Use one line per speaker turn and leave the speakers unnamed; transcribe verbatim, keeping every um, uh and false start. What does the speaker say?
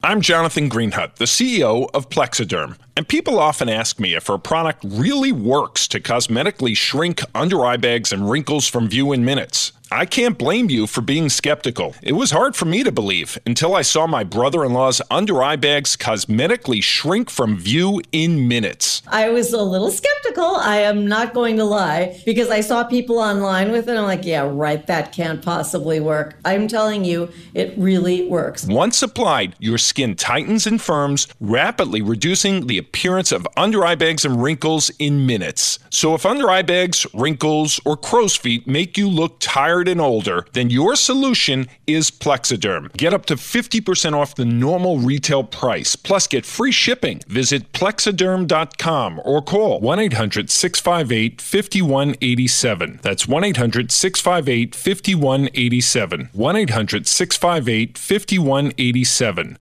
I'm Jonathan Greenhut, the C E O of Plexiderm. And people often ask me if our product really works to cosmetically shrink under eye bags and wrinkles from view in minutes. I can't blame you for being skeptical. It was hard for me to believe until I saw my brother-in-law's under eye bags cosmetically shrink from view in minutes.
I was a little skeptical, I am not going to lie, because I saw people online with it. I'm like, yeah, right, that can't possibly work. I'm telling you, it really works.
Once applied, your skin tightens and firms, rapidly reducing the appearance of under eye bags and wrinkles in minutes. So if under eye bags, wrinkles, or crow's feet make you look tired and older, then your solution is Plexiderm. Get up to fifty percent off the normal retail price, plus get free shipping. Visit plexiderm dot com or call one eight hundred, six five eight, five one eight seven. That's one eight hundred, six five eight, five one eight seven. one eight hundred, six five eight, five one eight seven.